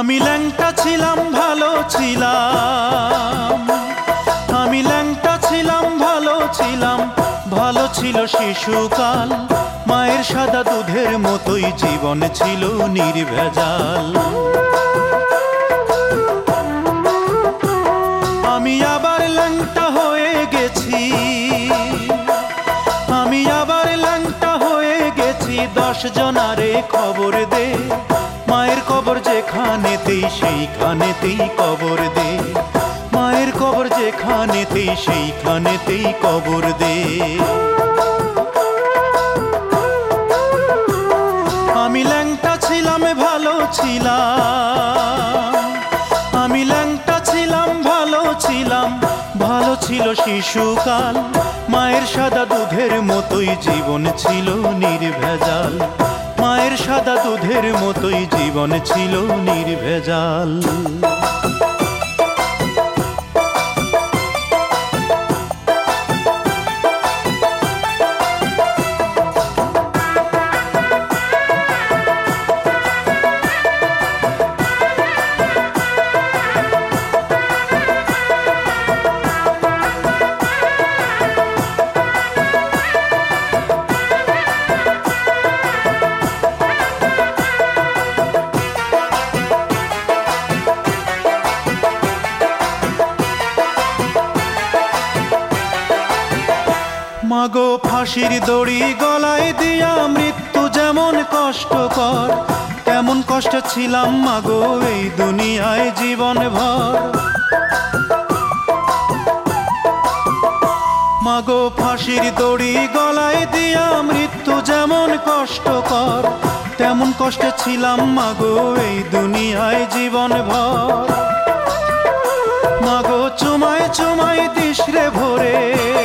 আমি ল্যাংটা ছিলাম ভালো ছিলাম, আমি ল্যাংটা ছিলাম ভালো ছিলাম, ভালো ছিল শিশুকাল। মায়ের সাদা দুধের মতোই জীবন ছিল নির্ভেজাল। আমি আবার ল্যাংটা হয়ে গেছি, আমি আবার ল্যাংটা হয়ে গেছি। 10 জনারে খবর দে, মায়ের কবর যেখানেতেই সেইখানেতেই কবর দে, মায়ের কবর যেখানেতেই সেইখানেতেই কবর দে। আমি ল্যাংটা ছিলাম ভালো ছিলাম, আমি ল্যাংটা ছিলাম ভালো ছিলাম, ভালো ছিল শিশুকাল। মায়ের সাদা দুধের মতোই জীবন ছিল নির্ভেজাল, মায়ের সাদা দুধের মতোই জীবন ছিল নির্ভেজাল। মাগো ফাঁসির দড়ি গলায় দিয়া মৃত্যু যেমন কষ্টকর, তেমন কষ্ট ছিলাম মাগো এই দুনিয়ায় জীবন ভর। মাগো ফাঁসির দড়ি গলায় দিয়া মৃত্যু যেমন কষ্টকর, তেমন কষ্টে ছিলাম মাগো এই দুনিয়ায় জীবন ভর। মাগো চুমায় চুমায় দিশরে ভরে,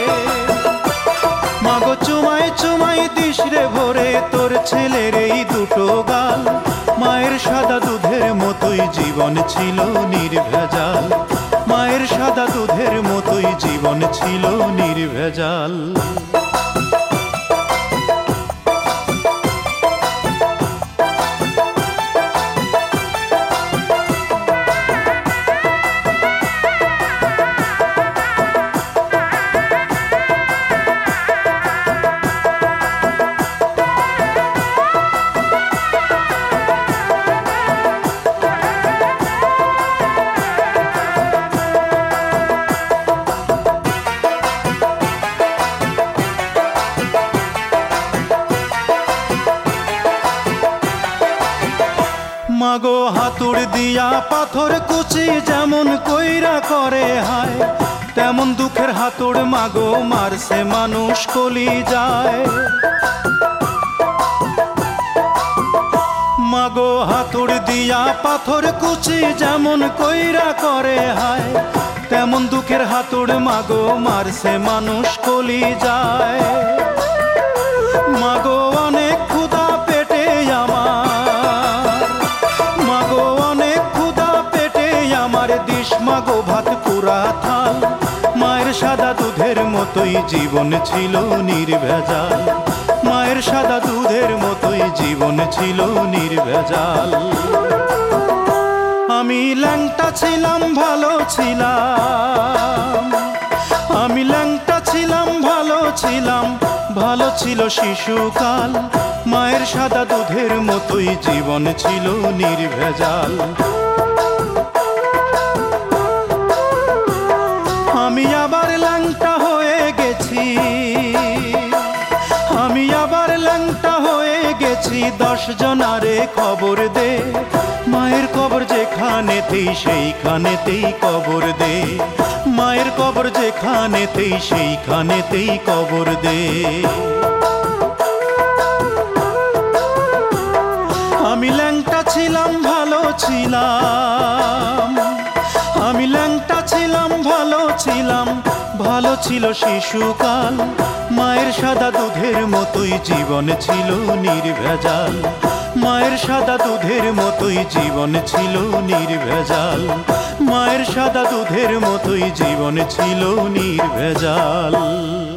মাগো চুমায় চুমায় দিশরে ভরে তোর ছেলের এই দুটো গাল। মায়ের সাদা দুধের মতোই জীবন ছিল নির্ভেজাল, মায়ের সাদা দুধের মতোই জীবন ছিল নির্ভেজাল। মাগো হাতুড় দিয়া পাথর কুচি যেমন কইরা করে হায়, তেমন দুঃখের হাতুড় মাগো মারছে মানুষ কলি যায়। মাগো হাতুড় দিয়া পাথর কুচি যেমন কইরা করে হায়, তেমন দুঃখের হাতুড় মাগো মারছে মানুষ কলি যায়। মাগো অনেক ক্ষুধা পেটে আমার, মাগো অনেক ক্ষুধা পেটে আমার, দিস মাগো ভাত পুরা থাল। মায়ের সাদা দুধের মতোই জীবন ছিল নির্ভেজাল, মায়ের সাদা দুধের মতোই জীবন ছিল নির্ভেজাল। আমি ল্যাংটা ছিলাম ভালো ছিলাম, আমি ল্যাংটা ছিলাম ভালো ছিলাম, ভালো ছিল শিশুকাল। মায়ের সাদা দুধের মতোই জীবন ছিল নির্ভেজাল। আমি আবার ল্যাংটা হয়ে গেছি, আমি আবার ল্যাংটা হয়ে গেছি। 10 জনারে খবর দে, মায়ের কবর যেখানেতেই সেইখানেতেই কবর দে, মায়ের কবর যেখানেতেই সেইখানেতেই কবর দে। আমি ল্যাংটা ছিলাম ভালো ছিলাম, আমি ল্যাংটা ছিলাম ভালো ছিলাম, ভালো ছিল শিশুকাল। মায়ের সাদা দুধের মতোই জীবন ছিল নির্ভেজাল, মায়ের সাদা দুধের মতোই জীবন ছিল নির্ভেজাল, মায়ের সাদা দুধের মতোই জীবন ছিল নির্ভেজাল।